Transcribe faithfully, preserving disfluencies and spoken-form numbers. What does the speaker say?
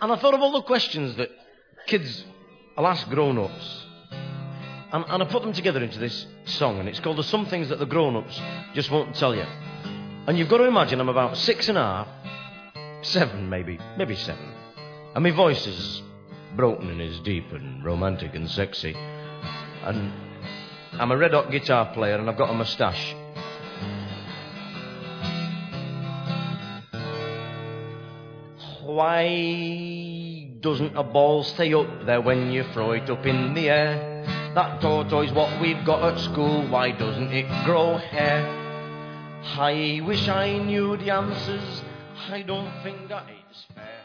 And I thought of all the questions that kids will ask grown-ups. And, and I put them together into this song, and it's called The Some Things That the Grown-Ups Just Won't Tell You. And you've got to imagine I'm about six and a half, seven maybe, maybe seven. And my voice is broken and is deep and romantic and sexy. And I'm a red-hot guitar player and I've got a moustache. Why doesn't a ball stay up there when you throw it up in the air? That tortoise what we've got at school, why doesn't it grow hair? I wish I knew the answers, I don't think that it's fair.